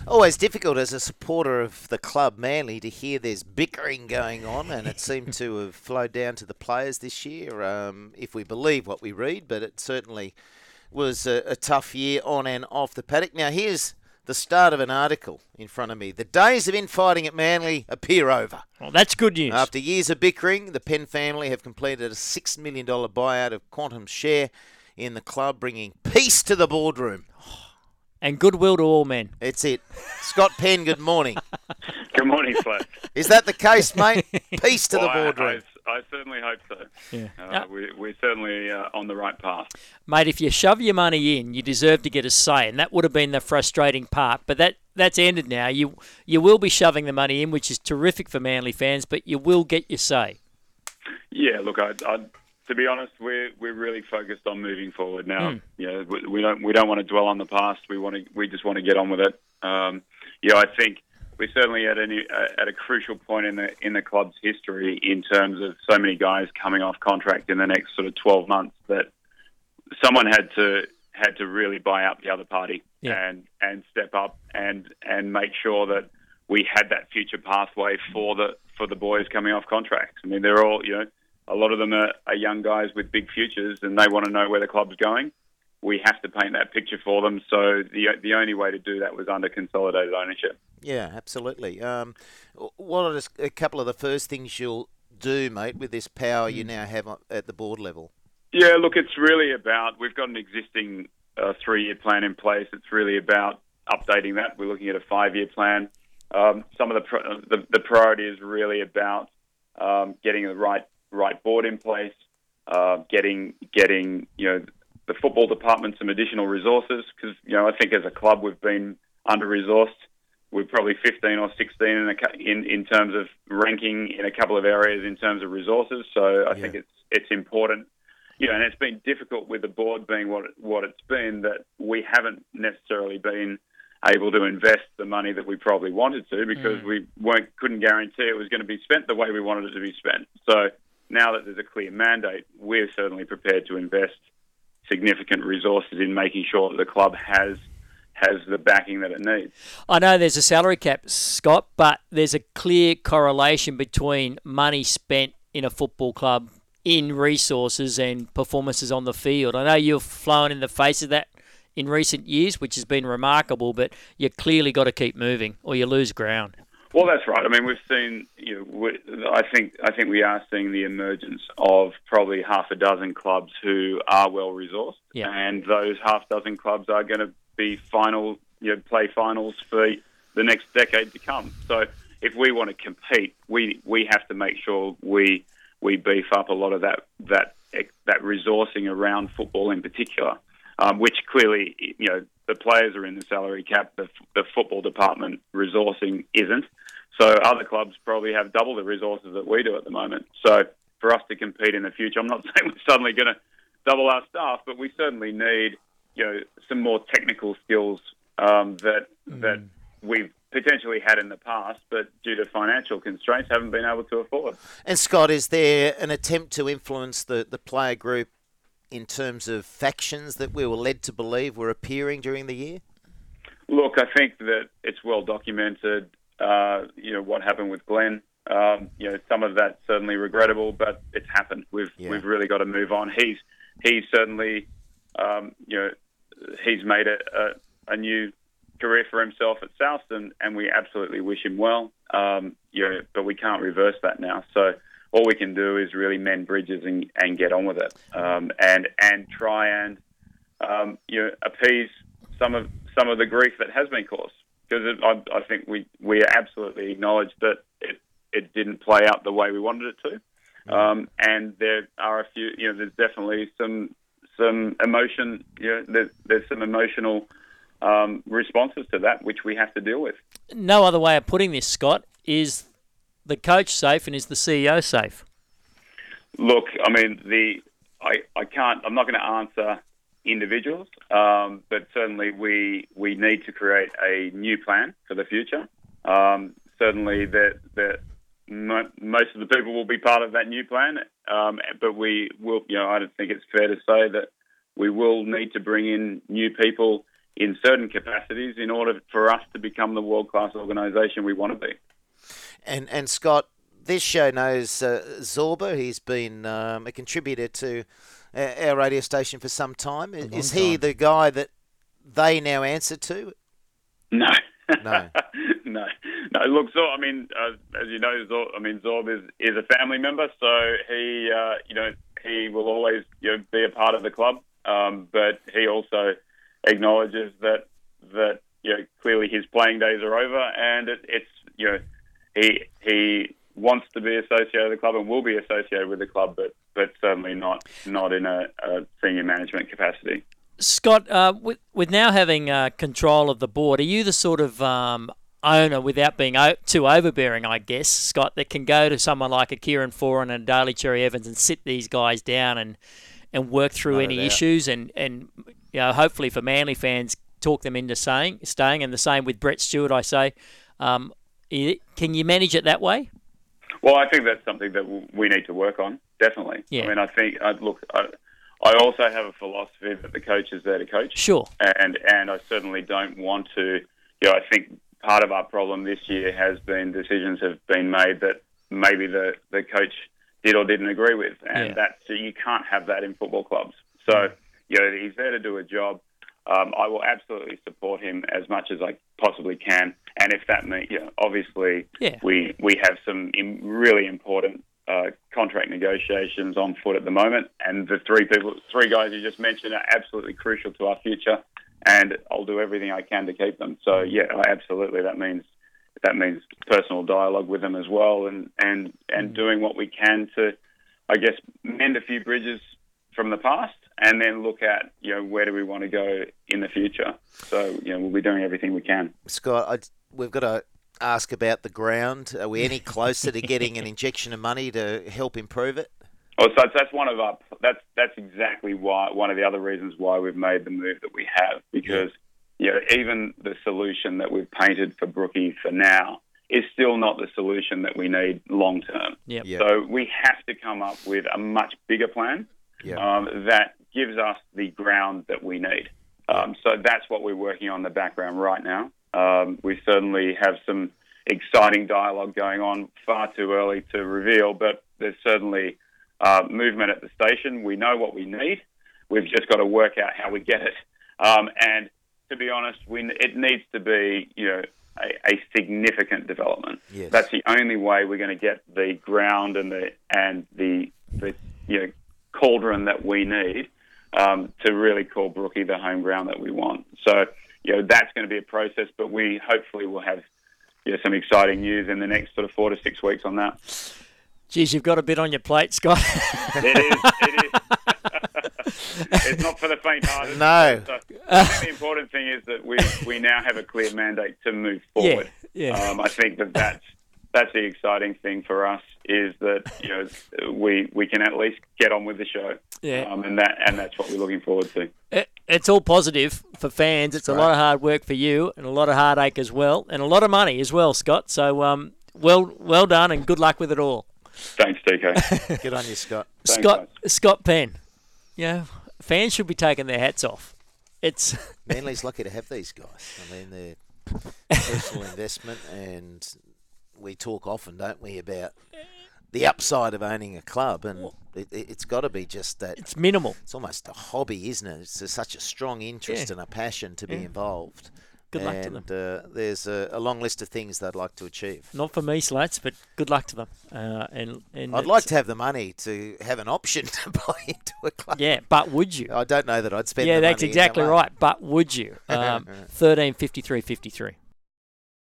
Always difficult as a supporter of the club, Manly, to hear there's bickering going on, and it seemed to have flowed down to the players this year, if we believe what we read, but it certainly was a tough year on and off the paddock. Now, here's the start of an article in front of me. The days of infighting at Manly appear over. Well, that's good news. After years of bickering, the Penn family have completed a $6 million buyout of Quantum's share in the club, bringing peace to the boardroom. And goodwill to all men. That's it. Scott Penn, good morning. Good morning, Fletch. Is that the case, mate? Peace to the boardroom. I certainly hope so. Yeah. We're certainly on the right path. Mate, if you shove your money in, you deserve to get a say, and that would have been the frustrating part. But that's ended now. You will be shoving the money in, which is terrific for Manly fans, but you will get your say. Yeah, look, to be honest, we're really focused on moving forward now. You know, we don't want to dwell on the past. We just want to get on with it. I think we're certainly at a crucial point in the club's history in terms of so many guys coming off contract in the next sort of 12 months that someone had to really buy out the other party and step up and make sure that we had that future pathway for the boys coming off contracts. I mean, they're all, a lot of them are young guys with big futures, and they want to know where the club's going. We have to paint that picture for them. So the only way to do that was under consolidated ownership. Yeah, absolutely. What are a couple of the first things you'll do, mate, with this power you now have at the board level? Yeah, look, it's really about, we've got an existing 3-year plan in place. It's really about updating that. We're looking at a 5-year plan. Some of the priority is really about getting the right board in place, getting the football department some additional resources, because I think as a club we've been under-resourced. We're probably 15 or 16 in terms of ranking in a couple of areas in terms of resources. So I think it's important, and it's been difficult with the board being what it's been, that we haven't necessarily been able to invest the money that we probably wanted to, because we couldn't guarantee it was going to be spent the way we wanted it to be spent. So now that there's a clear mandate, we're certainly prepared to invest significant resources in making sure that the club has the backing that it needs. I know there's a salary cap, Scott, but there's a clear correlation between money spent in a football club in resources and performances on the field. I know you've flown in the face of that in recent years, which has been remarkable, but you clearly got to keep moving or you lose ground. Well, that's right. I mean, we've seen, I think we are seeing the emergence of probably half a dozen clubs who are well-resourced, and those half dozen clubs are going to be play finals for the next decade to come. So if we want to compete, we have to make sure we beef up a lot of that resourcing around football in particular, which clearly, the players are in the salary cap, the football department resourcing isn't. So other clubs probably have double the resources that we do at the moment. So for us to compete in the future, I'm not saying we're suddenly going to double our staff, but we certainly need, some more technical skills that we've potentially had in the past, but due to financial constraints, haven't been able to afford. And Scott, is there an attempt to influence the player group in terms of factions that we were led to believe were appearing during the year? Look, I think that it's well documented, what happened with Glenn. Some of that's certainly regrettable, but it's happened. We've really got to move on. He's certainly, he's made a new career for himself at South, and we absolutely wish him well. But we can't reverse that now. So all we can do is really mend bridges and get on with it, and try and appease some of the grief that has been caused. Because I think we absolutely acknowledge that it didn't play out the way we wanted it to, and there are a few. There's definitely some emotion. There's some emotional responses to that which we have to deal with. No other way of putting this, Scott, is the coach safe and is the CEO safe? Look, I mean, I can't. I'm not going to answer individuals, but certainly we need to create a new plan for the future. Certainly that most of the people will be part of that new plan, but we will. I don't think it's fair to say that we will need to bring in new people in certain capacities in order for us to become the world-class organisation we want to be. And Scott, this show knows Zorba. He's been a contributor to our radio station for some time. Is he the guy that they now answer to? No. No. No. Look, Zorb, as you know, Zorb is a family member, so he will always be a part of the club. But he also acknowledges that clearly his playing days are over, and he wants to be associated with the club and will be associated with the club, but certainly not in a senior management capacity. Scott, with now having control of the board, are you the sort of owner, without being too overbearing, I guess, Scott, that can go to someone like a Kieran Foran and Daly Cherry Evans and sit these guys down and work through any issues and hopefully for Manly fans, talk them into staying, and the same with Brett Stewart, I say. Can you manage it that way? Well, I think that's something that we need to work on, definitely. Yeah. I think, I also have a philosophy that the coach is there to coach. Sure. And I certainly don't want to, I think part of our problem this year has been decisions have been made that maybe the coach did or didn't agree with. And you can't have that in football clubs. So, he's there to do a job. I will absolutely support him as much as I possibly can. And if that means, obviously, we have some really important contract negotiations on foot at the moment, and the three guys you just mentioned are absolutely crucial to our future, and I'll do everything I can to keep them. So absolutely, that means personal dialogue with them as well, and doing what we can to, I guess, mend a few bridges from the past, and then look at where do we want to go in the future. So we'll be doing everything we can. Scott, we've got to ask about the ground. Are we any closer to getting an injection of money to help improve it? Oh, so that's one of our. That's exactly why one of the other reasons why we've made the move that we have, because even the solution that we've painted for Brookie for now is still not the solution that we need long term. Yep. So we have to come up with a much bigger plan that gives us the ground that we need. So that's what we're working on in the background right now. We certainly have some exciting dialogue going on, far too early to reveal, but there's certainly movement at the station. We know what we need. We've just got to work out how we get it. And to be honest, it needs to be, a significant development. Yes. That's the only way we're going to get the ground and the cauldron that we need to really call Brookie the home ground that we want. So, that's going to be a process, but we hopefully will have some exciting news in the next sort of 4 to 6 weeks on that. Geez, you've got a bit on your plate, Scott. It is. It's not for the faint-hearted. No. So I think the important thing is that we now have a clear mandate to move forward. Yeah. I think that's the exciting thing for us, is that we can at least get on with the show. Yeah. And that's what we're looking forward to. It's all positive for fans. It's a lot of hard work for you, and a lot of heartache as well, and a lot of money as well, Scott. So well done, and good luck with it all. Thanks, DK. Good on you, Scott. Thanks, Scott Penn. Fans should be taking their hats off. Manly's lucky to have these guys. They're personal investment, and we talk often, don't we, about the upside of owning a club, and it's got to be just that. It's minimal. It's almost a hobby, isn't it? It's such a strong interest and a passion to be involved. Good luck to them. There's a long list of things they'd like to achieve. Not for me, Slats, but good luck to them. And I'd like to have the money to have an option to buy into a club. Yeah, but would you? I don't know that I'd spend the money. Yeah, that's exactly right. But would you? 13 53 53.